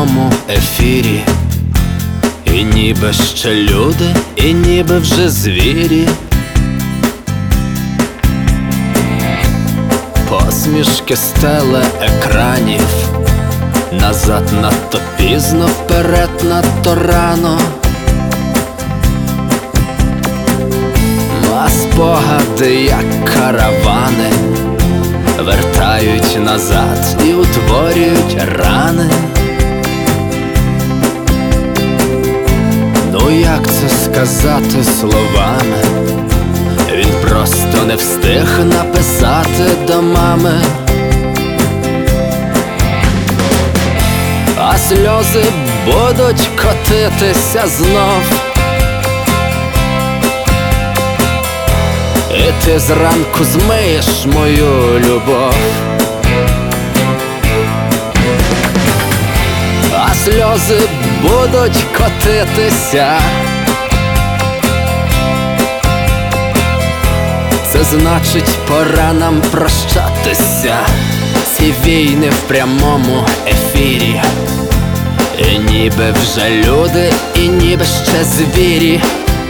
прямому ефірі. І ніби ще люди, і ніби вже звірі. Посмішки з телеекранів. Назад надто пізно, вперед надто рано. А спогади, як каравани, вертають назад і утворюють рани. Ну як це сказати словами? Він просто не встиг написати до мами. А сльози будуть котитися знов. І ти зранку змиєш мою любов. А сльози будуть котитися. Це значить, пора нам прощатися. Ці війни в прямому ефірі. І ніби вже люди, і ніби ще звірі.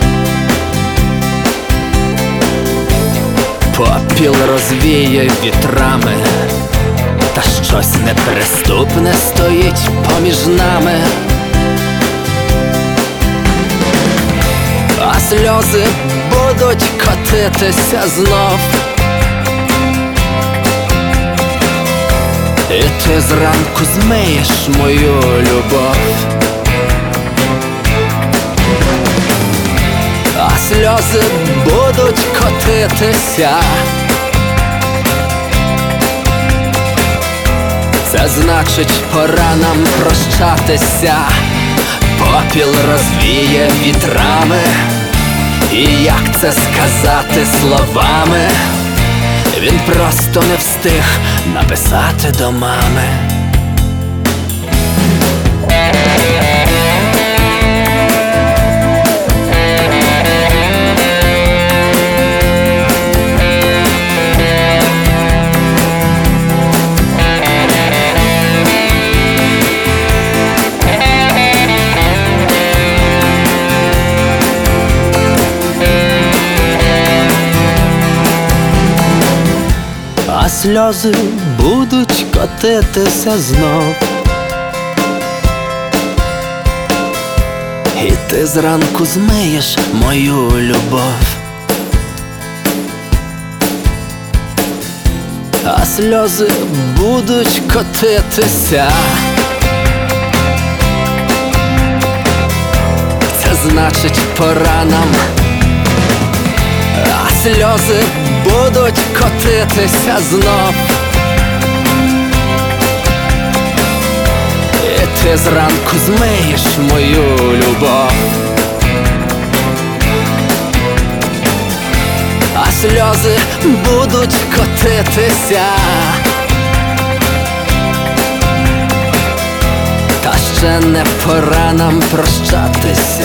Попіл розвіє вітрами, та щось неприступне стоїть поміж нами. А сльози будуть котитися знов. І ти зранку змиєш мою любов. А сльози будуть котитися. Це значить, пора нам прощатися. Попіл розвіє вітрами. І як це сказати словами? Він просто не встиг написати до мами. А сльози будуть котитися знов. І ти зранку змиєш мою любов. А сльози будуть котитися. Це значить, пора нам. А сльози будуть котитися знов. І ти зранку змиєш мою любов. А сльози будуть котитися. Та ще не пора нам прощатися.